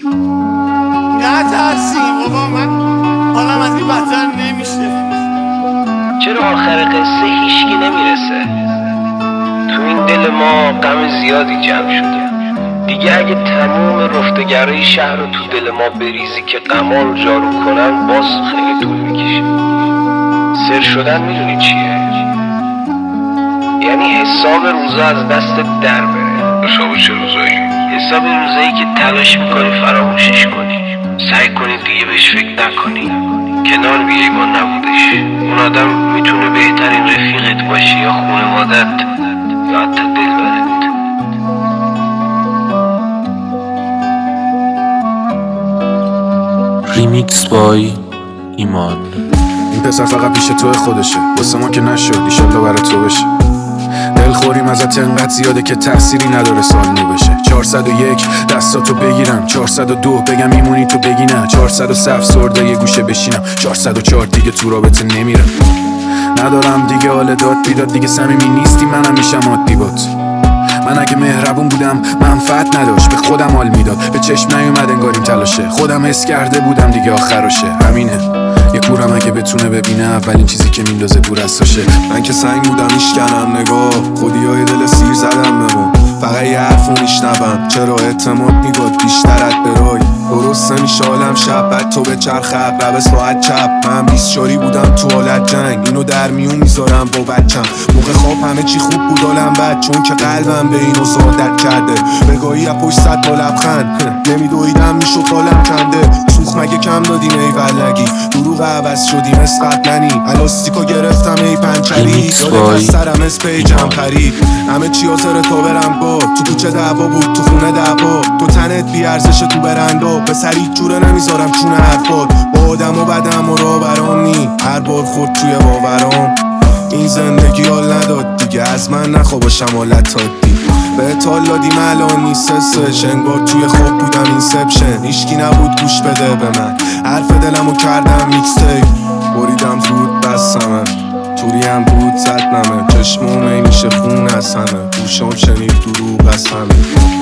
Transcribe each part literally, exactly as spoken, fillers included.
نترسیم بابا، من حالم از این بدتر نمیشه. چرا آخر قصه هیچکی نمیرسه؟ تو این دل ما غم زیادی جمع شده دیگه. اگه تموم رفتگرای شهر رو تو دل ما بریزی که غما رو جارو کنن، باز خیلی طول میکشه. سر شدن میدونی چیه؟ یعنی حساب روزا از دست در بره. حساب چه روزایی؟ حساب روزایی که تلاش میکنی فراموشش کنی، سعی کنی دیگه بهش فکر نکنی، کنار بیایی با نبودش. اون آدم میتونه بهترین رفیقت باشه یا خانوادت یا حتی دلبرت. ریمیکس بای ایمان. این پسر فقط پیش تو خودشه، واسه ما که نشد، ایشالله برای تو بشه. دلخوریم ازت انقدر زیاده که تأثیری نداره سال نو بشه. چهارصد و یک دستاتو بگیرم، چهارصد و دو بگم میمونی تو بگی نه، چهارصد و سه افسرده یه گوشه بشینم، چهارصد و چهار دیگه تو رابطه نمیرم. ندارم دیگه حال داد بیداد، دیگه صمیمی نیستی منم میشم عادی بات. من اگه مهربون بودم منفعت نداشت، به خودم حال میداد، به چشم نیومد انگار این تلاشه. خودم حس کرده بودم دیگه آخرشه، همینه. یه کورم اگه بتونه ببینه اولین چیزی که میندازه بور هستاشه. من که سنگ بودم ایشکنم نگاه، خودی های دل سیر زدم بمون، فقط یه حرفو میشنبم. چرا اعتماد میگاد بیشترت برای درست نمیشه عالم شب، بعد تو به چرخ عقرب ساعت چپ. من بیست شاری بودم تو حالت جنگ، اینو در میون میذارم با بچم. موقع خواب همه چی خوب بود حالم بد، چون که قلبم به اینو سعادت کرده. بگاهی از پشت صد با لبخند نمیدویدم میشد حالم کنده. سوخ مگه کم دادیم ای ولگی، دروغ عوض شدیم از قبلنی. الاستیکو گرفتم ای پنچری، داده از سرم از پیجم پرید. همه چی آزار تا برم با تو کوچه دعوا بود، تو خونه دعوا. تو تنت بی ارزشه تو برندا، به سری جوره نمیذارم چونه حرفات. با آدم و بدم و را برام نی، هر بار خود توی باورام. این زندگی حال نداد دیگه، از من نخوا باشم حالت عادی. به تال دادیم الان نیست سش، انگار توی خواب بودم اینسپشن. هیچکی نبود گوش بده به من، حرف دلمو کردم میکستیپ. بریدم زود بستمه، توری هم بود زد نمه. چشموم ای میشه خون از همه، گوشم شنید دروغ از همه.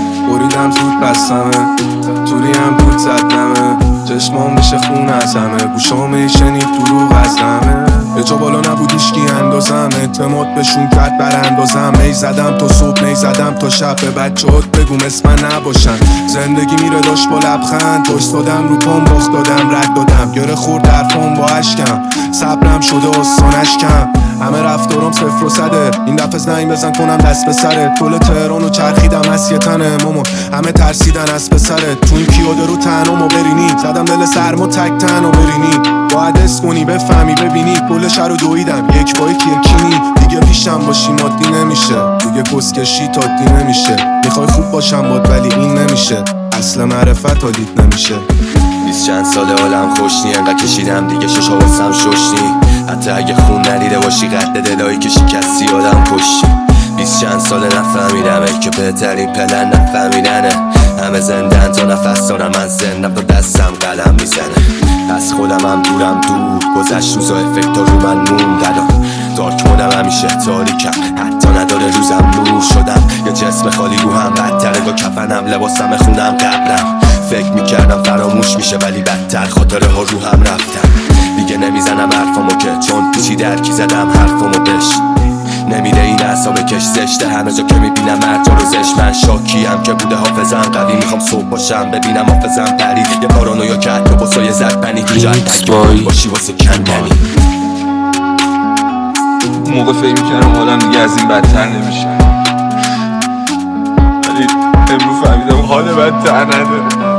بریدم زود بستمه، توری هم بود زد نمه. چشمام میشه خون از همه، گوشم ای شنید دروغ از همه. یه جا بالا نبود ایشکی اندازم، اعتماد بهشون کرد براندازم. می زدم تا صبح، می زدم تا شب، به بچه‌هات بگو مثل من نباشن. زندگی میره داشت با لبخند، پشت دادم رو پام باخت دادم رد دادم. گره خورد درفام با اشکم، صبرم شده آسانش کم. همه رفتارم صفر و صده، این دفعه زنگ بزن کنم دست به سره. طول تهرانو چرخیدم از یه تنه مامان، همه ترسیدن از پسرت. تو این پیاده رو تنها ما برینی، زدم دل سرما تک تنها برینی. باید حس کنی بفهمی ببینی، پل شهر رو دویدم یک با یک یکینی. دیگه پیشم باشی مادی نمیشه، دیگه کسکشی تادی نمیشه. میخوای خوب باشم باد ولی این نمیشه، اصل معرفت حالیت نمیشه. بیست چند ساله حالم خوشنی، انقدر کشیدم دیگه شش حواسم ششنی. حتی اگه خون ندیده باشی قد دلایی که شکستی آدم کشی. بیست چند ساله نفهمیدم ای که بهترین پلن نفهمیدنه. همه زندن تا نفس دارم، من زندم تا دستم قلم میزنه. از خودم هم دورم دور، گذشت روزا افکت رو من موند. الان دارک مودم همیشه تاریکم، حتی نداره روزم نور شدم. یه جسم خالی رو هم بدتره، با کفنم لباسم خونم قبرم. فکر میکردم فراموش میشه ولی بدتر، خاطره ها رو هم رفتم. دیگه نمیزنم حرفامو که چون پیچی درکی زدم حرفامو بش. نمیره این اعصاب کش زشته، همه جا که میبینم مرجا رو زشت. من شاکیم که بوده حافظم قوی، میخوام صبح باشم ببینم حافظم پرید. یه پارانویا که حتی با سایه زد پنی تو جد باشی واسه کندنی. اون موقع فکر میکردم حالم دیگه از این بدتر نمیشه، ولی امروز فهمیدم حال بدتر نداره.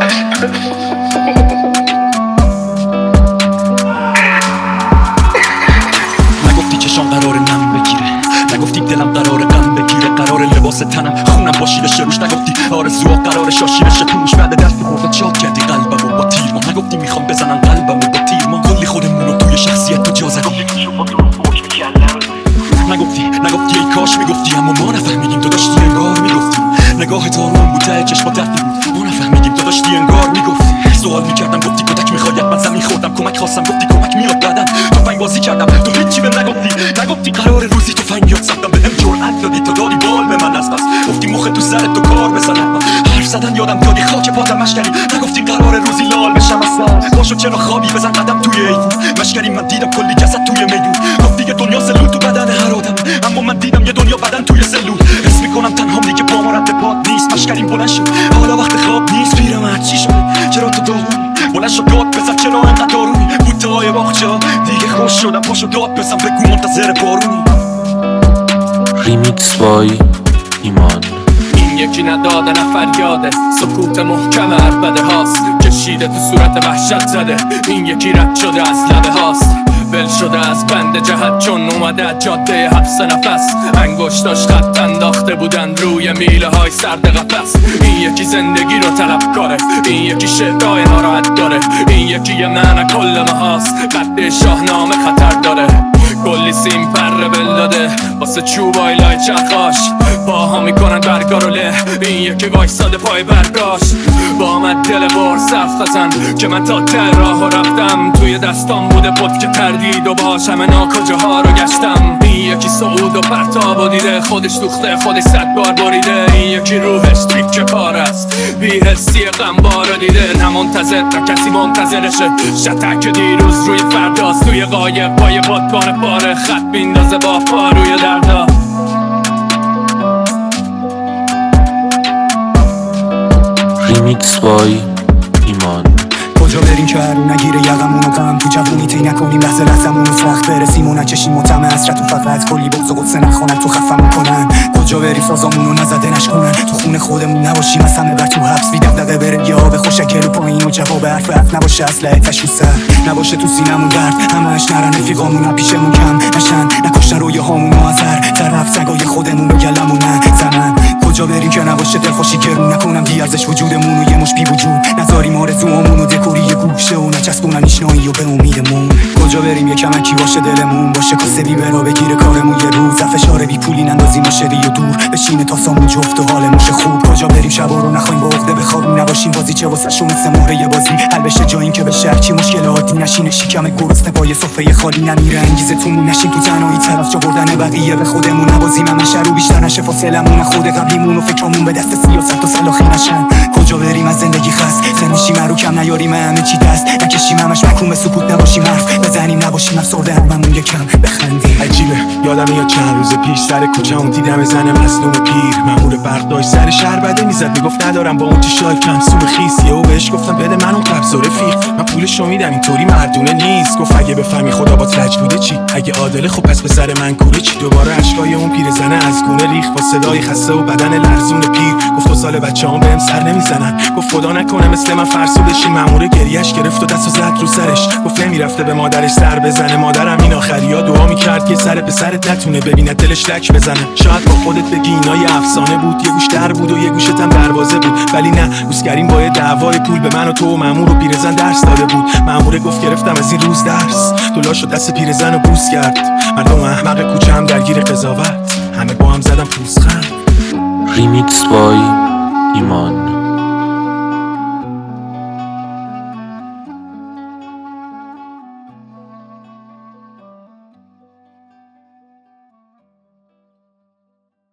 نگفتی چشام قرار نم بگیره، نگفتی دلم قرار غم بگیره. قرار لباس تنم خونم باشی بشه روش، نگفتی آرزوها قرار شاشی بشه توش. بعد دست برده چاک کردی قلبمو با تیر ما، نگفتی میخوام بزنن قلبمو با تیر ما. کلی خودمونو توی شخصیت تو جا زدی، نگفتی نگفتی ای کاش میگفتی، اما ما نفهمیدیم تو داشتی انگار میگفتی. نگاه تو روم بود ته چشمات دفتی بود، ما نفهمیدیم تو داشتی انگار میگفتی. سوال میکردم گفتی کتک میخواید من زمین خوردم کمک خواستم گفتی کمک میاد بعدم تفنگ بازی کردم تو هیچی بهم نگفتی نگفتی قرار روزی تفنگ یاد ساختم بهم جرأت دادی تو دادی بال به من از بس گفتی مخ تو سرت تو کار بزنم حرف زدن یادم دادی خاک پاتم مشکری نگفتی قرار روزی لال بشم اصلا باشو چرا خوابی بزن قدم توی ایوون مشکری من دیدم کلی جسد توی میدون گفتی که دنیا سلول تو بدن هر آدم اما من دیدم یه دنیا بدن توی سلول حس میکنم تنهام دیگه پام رد پات نیست مشکریم بلند شد حالا وقت خواب نیست پیرمرد چی شده چرا تو داغونی بلند شد داد بزن چرا انقدر دارونی بوته‌های باغچه دیگه خوش شدم پاشو داد بزن بگو منتظر بارونی ریمیکس بای ایمان. این یکی نداده نه فریاده سکوت محکم عربده هاست کشیده تو صورت وحشت زده این یکی رد شده از لبه هاست ول شده از بند جهت چون اومده از جاده حبس نفس انگشتاش خط انداخته بودن روی میله های سرد قفس این یکی زندگی رو طلب کاره این یکی شعرهای ناراحت داره این یکی یه معنی کل ماهاست قد شاهنامه خطر داره کلی سیم پر بل داده واسه چوبای لای چرخاش باها میکنن برگا رو له این یکی وایساده پای برگاش با من دل بار صف خزن که من تا ته راه رفتم توی دستام بوده پد که تردید و باش همه ناکجاها رو گشتم این یکی صعود و پرتاب و دیده خودش دوخته خودش صد بار بریده این یکی روحش تیک پار است بی حسی غمبار رو دیده نه منتظر نه کسی منتظرشه شتک دیروز روی فرداست توی قایب پای بادبان پاره خط بیندازه با پا روی دردا ریمیکس بای ایمان. کجا بریم که هرو نگیره یقمونو غم تو جوونی تی نکنیم لحظه لحظمونو سخت برسیم و نچشیم و طمع حسرت و فقط کلی بغض و قدسه نخونن تو خفمون کنن کجا بریم سازامونو نزده نشکنن تو خونه خودمون نباشیم از همه بر تو حبس بی دغدغه بریم یه آب خوشکل و پایین و جواب حرف حرف نباشه اسلحه تش رو سر نباشه تو سینمون درد همش نرن رفیقامون پیشمون کم نشن نکشتن رویاهامونو از هر طرف سگای خودمون رو گلمون نزنن کجا بریم که نباشه دلخوشی گرون نکنم بی ارزش وجودمون و یه مش بی وجود نذاریم آرزوهامون و دکوری یه گوشه و نچسبونن ایشنایی و به امیدمون کجا بریم یه کمکی باشه دلمون باشه کاسه بی برا بگیره کارمون یه روز فشار بی پولی نندازیم و شری و دور بشینه تاسامون جفت و حالمون شه خوب کجا بریم شبا رو نخوایم با عقده بخوابیم نباشیم بازی چه واسه شو مثل مهره بازی حل بشه جاییم که بشه هرچی مشکلاتی نشینه شکم گرسنه با یه سفره خالی نمیره انگیزه تومون نشیم تو تنهایی طرف جا بردن بقیه به خودمون نبازیم همش رو بیشتر نشه فاصلمون خود قبلیمون و فکرمون به دست سیاست و سلاخی نشن کجا بریم از زندگی خست زنشیم رو کم نیاریم همه چی دست نکشیم همش محکوم سکوت نباشیم حرف بزنیم نباشیم افسرده هممون یکم بخندیم عجیبه یادم میاد چند روز پیش سر کوچه‌مون دیدم زن مظلوم پیر مامور برداشت سر شهر بده میزد میگفت ندارم با اون چشای کم سور خیس یهو بهش گفتم بده من اون قبض و رفیق من پولشو میدم اینطوری مردونه نیست گفت اگه بفهمی خدا با رج بوده چی اگه عادله خب پس به سر من کوره چی دوباره اشکای اون پیرزنه از گونه ریخ با صدای خسته و بدن لرزون پیر گفت دو سال بچه‌هام بهم سر نمیزنن گفت خدا نکنه مثل من فرسودشین مامور گریهش گرفت و دستو زد رو سرش گفت نمیرفته به مادرش سر بزنه مادرم این آخریا دعا میکرد که سر پسرت نتونه ببینه دلش لک بزنه شاید با خودت بگی اینا یه افسانه بود یه گوش در بود و یه گوشت هم دروازه بود ولی نه روزگارین با یه دعوای پول به من و تو و مامور و پیرزن درس داده بود مامور گفت گرفتم از این روز درس دلاشو دست پیرزن رو بوس کرد مردم احمق کوچه هم درگیر قضاوت همه با هم زدم پوزخند ریمیکس بای ایمان.